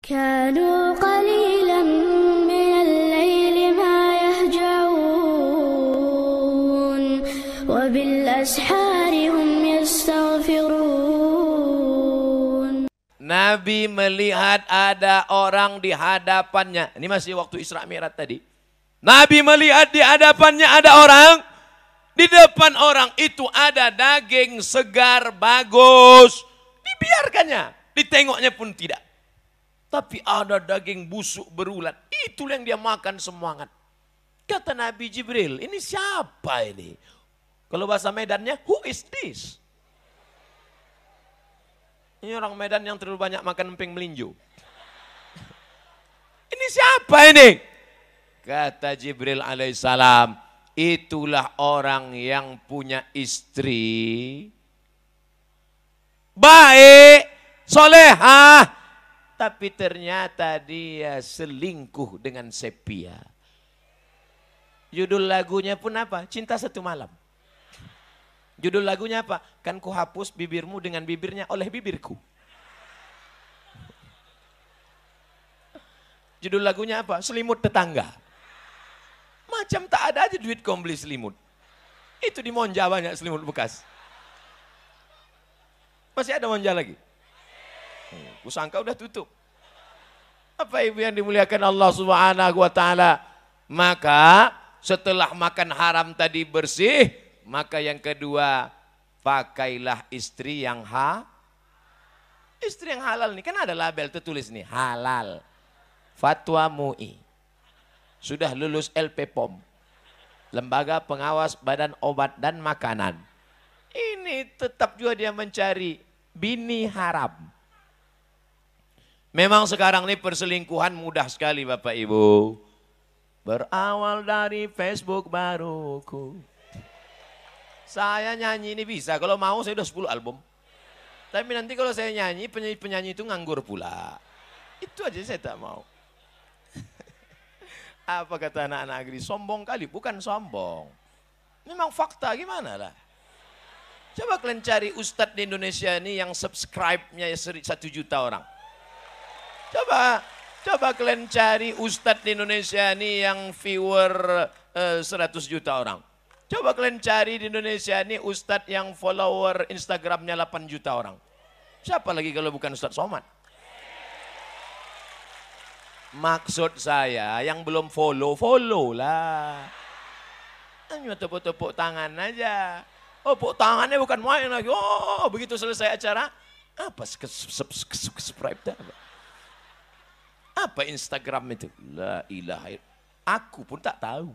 كانوا قليلا من الليل ما يهجعون وبالأسحار هم يستغفرون. Nabi melihat ada orang di hadapannya. Ini masih waktu Isra Mi'raj tadi. Nabi melihat di hadapannya ada orang. Di depan orang itu ada daging segar, bagus. Dibiarkannya. Ditengoknya pun tidak. Tapi ada daging busuk berulat. Itulah yang dia makan semangat. Kata Nabi Jibril, ini siapa ini? Kalau bahasa Medannya, who is this? Ini orang Medan yang terlalu banyak makan emping melinjo. Ini siapa ini? Kata Jibril alaihissalam, itulah orang yang punya istri baik, solehah. Tapi ternyata dia selingkuh dengan sepia. Judul lagunya pun apa? Cinta Satu Malam. Judul lagunya apa? Kan ku hapus bibirmu dengan bibirnya oleh bibirku. Judul lagunya apa? Selimut Tetangga. Macam tak ada aja duit kau beli selimut. Itu di Monja banyak selimut bekas. Masih ada Monja lagi? Kusangka udah tutup. Apa ibu yang dimuliakan Allah Subhanahu wa taala? Maka setelah makan haram tadi bersih, maka yang kedua, pakailah istri yang istri yang halal nih. Kan ada label tertulis nih, halal. Fatwa MUI. Sudah lulus LPPOM. Lembaga Pengawas Badan Obat dan Makanan. Ini tetap juga dia mencari bini haram. Memang sekarang ini perselingkuhan mudah sekali Bapak Ibu. Berawal dari Facebook baruku. Saya nyanyi ini bisa, kalau mau saya udah 10 album. Tapi nanti kalau saya nyanyi, penyanyi itu nganggur pula. Itu aja saya tak mau. Apa kata anak-anak negeri? Sombong kali, bukan sombong. Memang fakta gimana lah. Coba kalian cari ustadz di Indonesia ini yang subscribe-nya 1 juta orang. Coba kalian cari ustadz di Indonesia ini yang viewer 100 juta orang. Coba kalian cari di Indonesia ini ustadz yang follower Instagramnya 8 juta orang. Siapa lagi kalau bukan Ustadz Somad? Maksud saya yang belum follow lah. Hanya tepuk-tepuk tangan aja. Oh, tepuk tangannya bukan main lagi. Oh, begitu selesai acara, apa subscribe dah? Apa Instagram itu? La ilaha illallah. Aku pun tak tahu.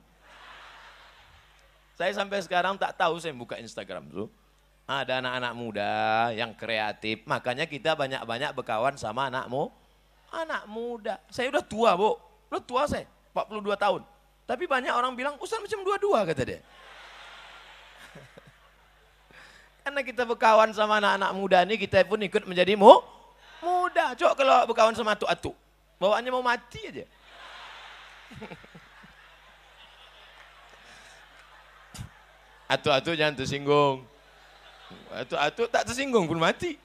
Saya sampai sekarang tak tahu saya buka Instagram tuh. Ada anak-anak muda yang kreatif. Makanya kita banyak-banyak berkawan sama anak muda. Saya udah tua, Bu. Udah tua saya, 42 tahun. Tapi banyak orang bilang, Ustaz macam 22 kata dia. Karena kita berkawan sama anak-anak muda ini, kita pun ikut menjadi muda. Coba kalau berkawan sama atu-atu. Bawaannya mau mati aja. Atu-atu jangan tersinggung. Atu-atu tak tersinggung pun mati.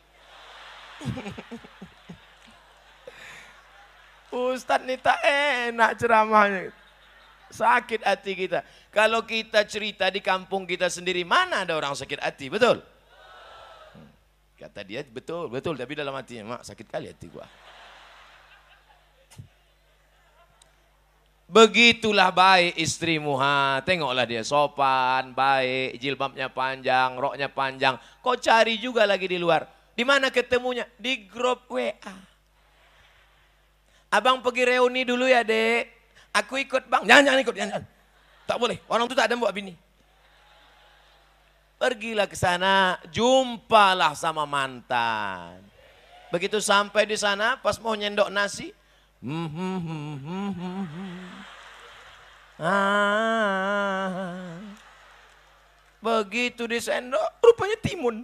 Ustadz ini tak enak ceramahnya. Sakit hati kita. Kalau kita cerita di kampung kita sendiri, mana ada orang sakit hati, betul? Kata dia, betul. Tapi dalam hatinya, mak sakit kali hati gua. Begitulah baik istrimu, tengoklah dia sopan, baik, jilbabnya panjang, roknya panjang. Kau cari juga lagi di luar. Di mana ketemunya? Di grup WA. Abang pergi reuni dulu ya, Dek. Aku ikut, Bang. Jangan ikut, jangan. Tak boleh, orang itu tak ada bawa bini. Pergilah ke sana, jumpalah sama mantan. Begitu sampai di sana, pas mau nyendok nasi, begitu disendok, rupanya timun.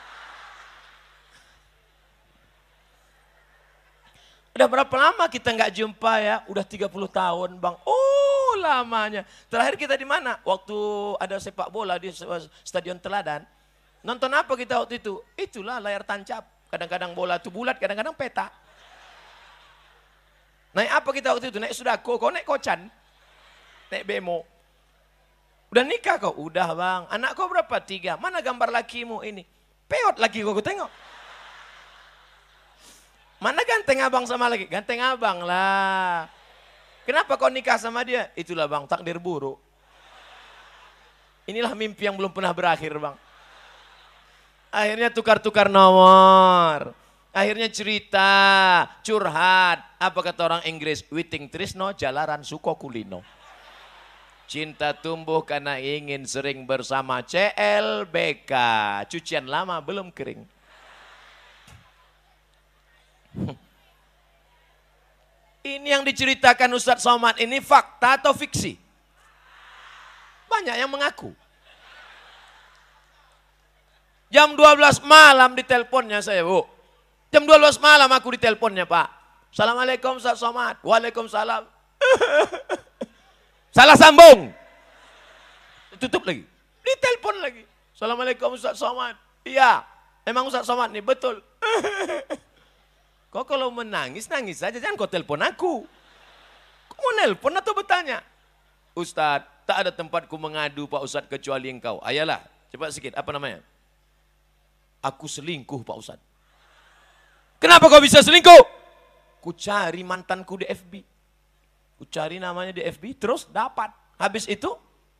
Udah berapa lama kita nggak jumpa ya? Udah 30 tahun, Bang. Oh, lamanya. Terakhir kita di mana? Waktu ada sepak bola di Stadion Teladan. Nonton apa kita waktu itu? Itulah layar tancap. Kadang-kadang bola itu bulat, kadang-kadang peta. Naik apa kita waktu itu? Naik Sudako, kau naik Kocan. Naik bemo. Udah nikah kau? Udah bang. Anak kau berapa? 3. Mana gambar lakimu ini? Peot laki kau tengok. Mana ganteng abang sama lagi? Ganteng abang lah. Kenapa kau nikah sama dia? Itulah bang, takdir buruk. Inilah mimpi yang belum pernah berakhir bang. Akhirnya tukar-tukar nomor. Akhirnya cerita, curhat. Apa kata orang Inggris? Witing trisno jalaran suko kulino. Cinta tumbuh karena ingin sering bersama CLBK. Cucian lama belum kering. Ini yang diceritakan Ustadz Somad ini fakta atau fiksi? Banyak yang mengaku. Jam 12 malam diteleponnya saya, Bu. Jam 12 malam aku diteleponnya, Pak. Assalamualaikum Ustadz Somad. Waalaikumsalam. Salah sambung. Tutup lagi. Ditelepon lagi. Assalamualaikum Ustadz Somad. Iya, emang Ustadz Somad nih, betul. Kok kalau menangis, nangis saja. Jangan kau telepon aku. Kau mau nelpon atau bertanya? Ustadz, tak ada tempatku mengadu Pak Ustadz kecuali engkau. Ayalah, cepat sikit. Apa namanya? Aku selingkuh Pak Ustadz. Kenapa kau bisa selingkuh? Ku cari mantanku di FB. Ku cari namanya di FB, terus dapat. Habis itu,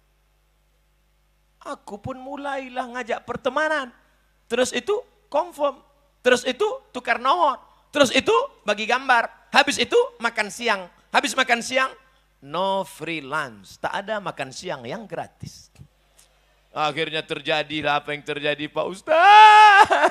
aku pun mulailah ngajak pertemanan. Terus itu, confirm. Terus itu, tukar nomor. Terus itu, bagi gambar. Habis itu, makan siang. Habis makan siang, no free lunch. Tak ada makan siang yang gratis. Akhirnya terjadilah apa yang terjadi Pak Ustaz.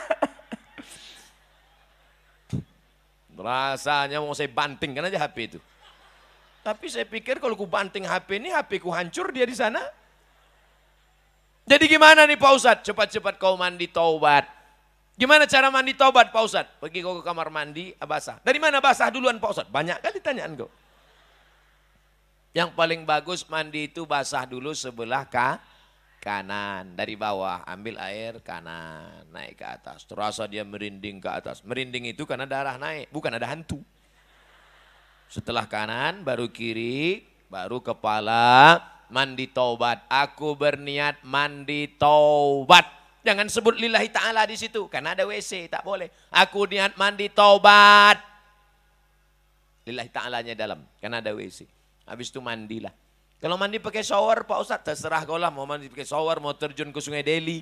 Rasanya mau saya bantingkan aja HP itu. Tapi saya pikir kalau ku banting HP ini, HP ku hancur dia di sana. Jadi gimana nih Pak Ustadz? Cepat-cepat kau mandi taubat. Gimana cara mandi taubat Pak Ustadz? Pergi kau ke kamar mandi, basah. Dari mana basah duluan Pak Ustadz? Banyak kali tanyaan kau. Yang paling bagus mandi itu basah dulu sebelah kanan. Dari bawah ambil air kanan, naik ke atas. Terasa dia merinding ke atas. Merinding itu karena darah naik, bukan ada hantu. Setelah kanan, baru kiri, baru kepala, mandi taubat. Aku berniat mandi taubat. Jangan sebut lillahi ta'ala di situ, karena ada WC, tak boleh. Aku niat mandi taubat. Lillahi ta'alanya dalam, karena ada WC. Habis itu mandilah. Kalau mandi pakai shower, Pak Ustadz, terserah kau lah. Mau mandi pakai shower, mau terjun ke Sungai Deli.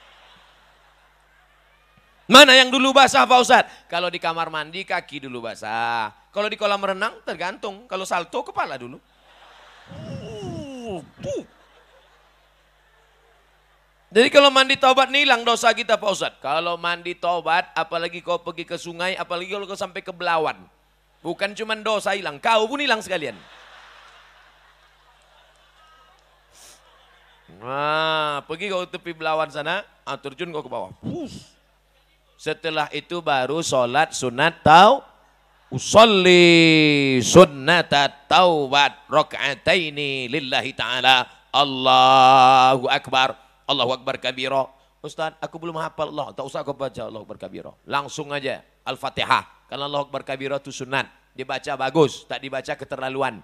Mana yang dulu basah Pak Ustadz? Kalau di kamar mandi, kaki dulu basah. Kalau di kolam renang, tergantung. Kalau salto, kepala dulu. Jadi kalau mandi taubat nih hilang dosa kita Pak Ustadz. Kalau mandi taubat, apalagi kau pergi ke sungai, apalagi kalau kau sampai ke Belawan. Bukan cuma dosa hilang, kau pun hilang sekalian. Nah, pergi kau tepi Belawan sana, terjun kau ke bawah. Setelah itu baru sholat sunat usolli sunnata taubat raka'ataini lillahi ta'ala. Allahu Akbar. Allahu Akbar kabira. Ustaz, aku belum hafal Allah. Tak usah kau baca Allahu Akbar kabira. Langsung aja Al-Fatihah. Karena Allahu Akbar kabira itu sunat. Dibaca bagus, tak dibaca keterlaluan.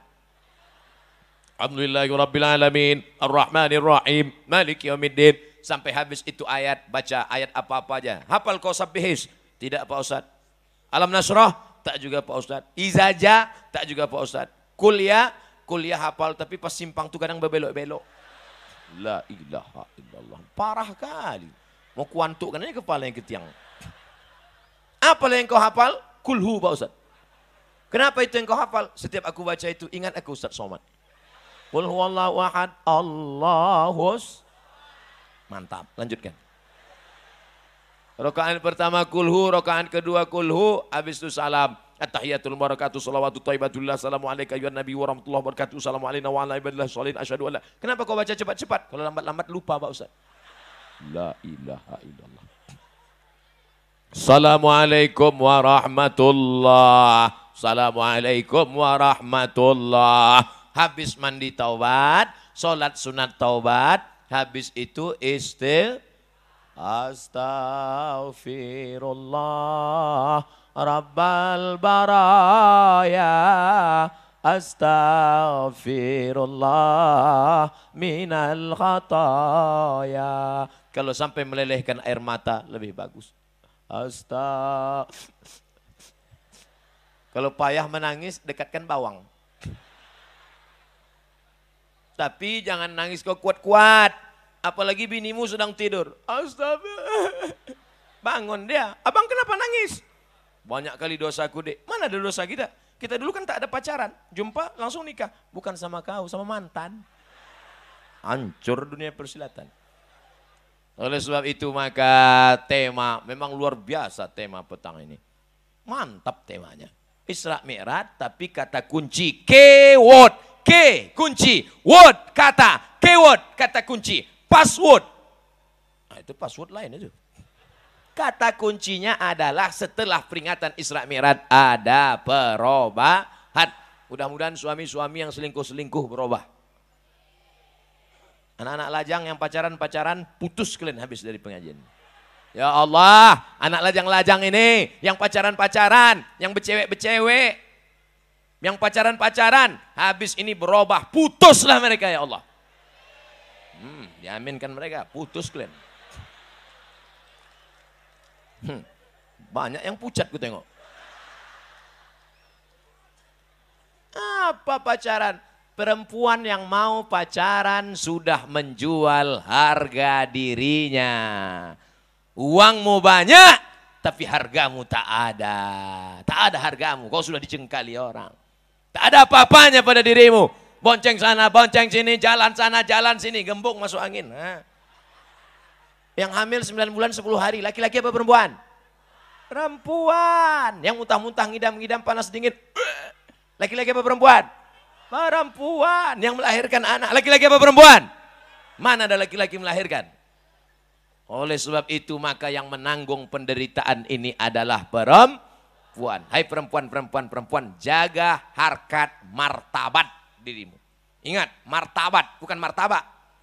Alhamdulillahirrabbilalamin. Ar-Rahmanirrahim. Maliki yaumiddin. Sampai habis itu ayat, baca ayat apa-apa aja. Hafal kau sabbihis? Tidak Pak Ustaz. Alam Nasrah? Tak juga Pak Ustaz. Izaja? Tak juga Pak Ustaz. Kuliah hafal tapi pas simpang tuh kadang berbelok-belok. La ilaha illallah. Parah kali. Mau kuantukkan aja kepala yang ke tiang. Apa yang kau hafal? Kulhu Pak Ustaz. Kenapa itu yang kau hafal? Setiap aku baca itu ingat aku Ustaz Somad. Qul huwallahu ahad, Allahus. Mantap, lanjutkan. Rakaat pertama kulhu, rakaat kedua kulhu, habis itu salam. At-tahiyatul barakatuh salawatu thayyibatullah. Assalamualaikum ya nabi wa rahmatullahi wa barakatuh. Assalamualaikum wa ala ibadillah sholihin asyhadu an la. Kenapa kau baca cepat-cepat? Kalau lambat-lambat lupa Pak Ustaz. La ilaha illallah. Assalamualaikum warahmatullah. Assalamualaikum warahmatullah. Habis mandi taubat, sholat sunat taubat, habis itu Astaghfirullah Rabbal baraya astaghfirullah minal khataya. Kalau sampai melelehkan air mata lebih bagus. Kalau payah menangis dekatkan bawang. Tapi jangan nangis kau kuat-kuat. Apalagi binimu sedang tidur. Astagfirullah. Bangun dia. Abang kenapa nangis? Banyak kali dosaku dek. Mana ada dosa kita? Kita dulu kan tak ada pacaran. Jumpa langsung nikah. Bukan sama kau, sama mantan. Hancur dunia persilatan. Oleh sebab itu maka tema memang luar biasa tema petang ini. Mantap temanya. Isra Mi'raj tapi kata kunci keyword. K kunci, word kata, keyword kata kunci, password. Nah, itu password lain itu. Kata kuncinya adalah setelah peringatan Isra Mi'raj ada perubahan. Mudah-mudahan suami-suami yang selingkuh-selingkuh berubah. Anak-anak lajang yang pacaran-pacaran putus kalian habis dari pengajian. Ya Allah, anak lajang-lajang ini yang pacaran-pacaran, yang bercewek-bercewek, yang pacaran-pacaran, habis ini berubah, putuslah mereka ya Allah. Diaminkan mereka, putus kalian. Banyak yang pucat ku tengok. Apa pacaran? Perempuan yang mau pacaran sudah menjual harga dirinya. Uangmu banyak, tapi hargamu tak ada. Tak ada hargamu, kau sudah dicengkali orang. Tak ada apa-apanya pada dirimu. Bonceng sana, bonceng sini, jalan sana, jalan sini, gembung masuk angin. Yang hamil 9 bulan 10 hari, laki-laki apa perempuan? Perempuan. Yang muntah-muntah, ngidam-ngidam, panas dingin. Laki-laki apa perempuan? Perempuan. Yang melahirkan anak, laki-laki apa perempuan? Mana ada laki-laki melahirkan? Oleh sebab itu maka yang menanggung penderitaan ini adalah perempuan. Hai perempuan, jaga harkat martabat dirimu. Ingat, martabat bukan martabak.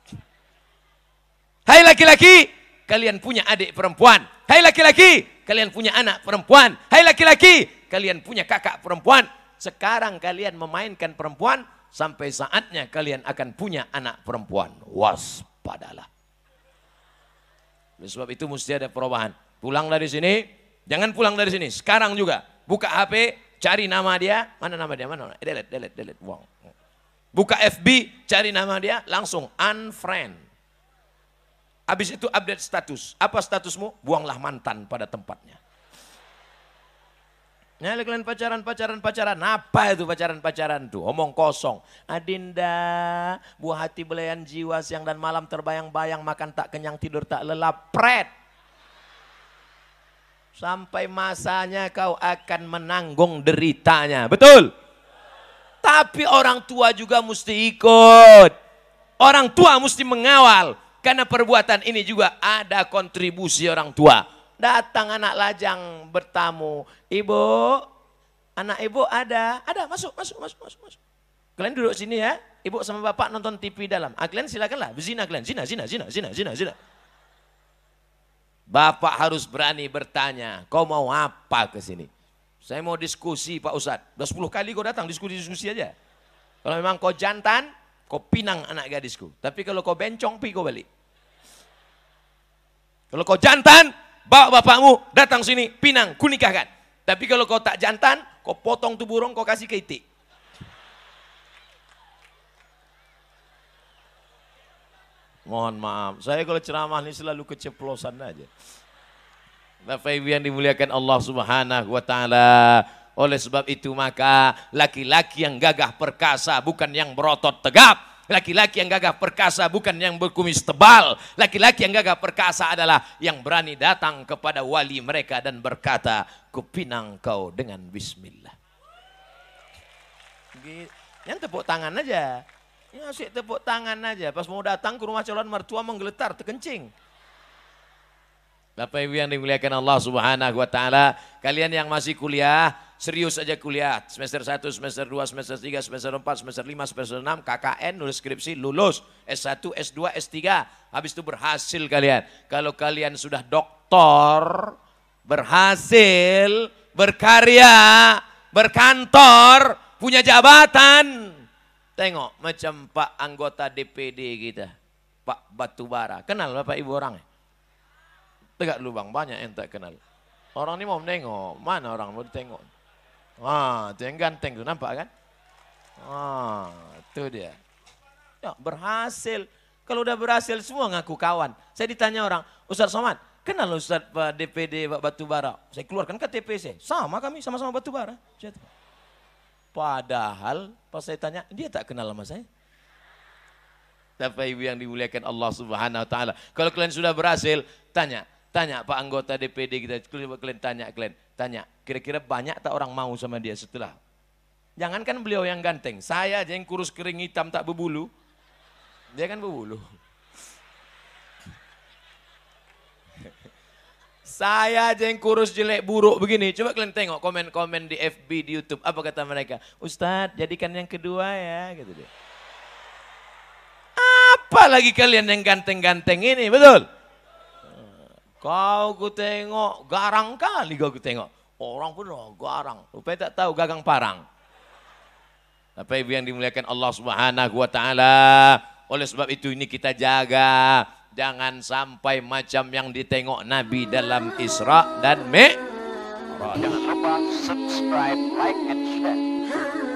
Hai laki-laki, kalian punya adik perempuan. Hai laki-laki, kalian punya anak perempuan. Hai laki-laki, kalian punya kakak perempuan. Sekarang kalian memainkan perempuan, sampai saatnya kalian akan punya anak perempuan. Waspadalah. Oleh sebab itu mesti ada perubahan. Pulang dari sini, jangan pulang dari sini. Sekarang juga, buka HP, cari nama dia. Mana nama dia? Mana? Delete. Wow. Buka FB, cari nama dia, langsung unfriend. Habis itu update status. Apa statusmu? Buanglah mantan pada tempatnya. Nah, kalian pacaran. Apa itu pacaran tuh? Omong kosong. Adinda, buah hati belayan jiwa, siang dan malam terbayang-bayang, makan tak kenyang, tidur tak lelap. Pret. Sampai masanya kau akan menanggung deritanya. Betul? Tapi orang tua juga mesti ikut. Orang tua mesti mengawal. Karena perbuatan ini juga ada kontribusi orang tua. Datang anak lajang bertamu. Ibu, anak ibu ada. Ada, masuk. Kalian duduk sini ya. Ibu sama bapak nonton TV dalam. Kalian silakanlah, berzina kalian. Zina. Bapak harus berani bertanya, kau mau apa ke sini? Saya mau diskusi Pak Ustadz. Udah 10 kali kau datang diskusi aja. Kalau memang kau jantan, kau pinang anak gadisku. Tapi kalau kau bencong, pergi kau balik. Kalau kau jantan, bawa bapakmu datang sini, pinang, ku nikahkan. Tapi kalau kau tak jantan, kau potong tuh burung, kau kasih ke itik. Mohon maaf, saya kalau ceramah ini selalu keceplosan aja. Bapak Ibu yang dimuliakan Allah Subhanahu wa Ta'ala. Oleh sebab itu maka laki-laki yang gagah perkasa bukan yang berotot tegap. Laki-laki yang gagah perkasa bukan yang berkumis tebal. Laki-laki yang gagah perkasa adalah yang berani datang kepada wali mereka dan berkata, kupinang kau dengan bismillah. Yang tepuk tangan aja. Ya asik tepuk tangan aja. Pas mau datang ke rumah calon mertua menggeletar, terkencing. Bapak Ibu yang dimuliakan Allah Subhanahu wa Ta'ala, kalian yang masih kuliah, serius aja kuliah. Semester 1, semester 2, semester 3, semester 4, semester 5, semester 6, KKN, nulis skripsi, lulus. S1, S2, S3, habis itu berhasil kalian. Kalau kalian sudah doktor, berhasil, berkarya, berkantor, punya jabatan. Tengok macam Pak anggota DPD kita, Pak Batubara. Kenal Bapak Ibu orangnya? Tegak lubang, banyak yang tak kenal. Orang ini mau menengok, mana orang mau ditengok? Itu yang ganteng tuh, nampak kan? Itu dia. Ya, berhasil. Kalau udah berhasil semua ngaku kawan. Saya ditanya orang, Ustaz Somad, kenal Ustaz Pak DPD Pak Batubara? Saya keluarkan KTP saya. Sama kami, sama-sama Batubara. Padahal pas saya tanya, dia tak kenal sama saya. Bapak Ibu yang dimuliakan Allah Subhanahu wa taala. Kalau kalian sudah berhasil, tanya Pak anggota DPD kita, kalian tanya, kira-kira banyak tak orang mau sama dia setelah? Jangankan beliau yang ganteng, saya aja yang kurus kering hitam tak berbulu. Dia kan berbulu. Saya aja yang kurus jelek buruk begini. Coba kalian tengok komen-komen di FB, di YouTube. Apa kata mereka? Ustadz, jadikan yang kedua ya. Gitu dia. Apalagi kalian yang ganteng-ganteng ini, betul? Kau ku tengok, garang kali kau ku tengok. Orang pun garang. Rupanya tak tahu gagang parang. Bapak Ibu yang dimuliakan Allah Subhanahu wa taala. Oleh sebab itu ini kita jaga. Jangan sampai macam yang ditengok Nabi dalam Isra dan Mi'raj. Jangan lupa subscribe, like, and share.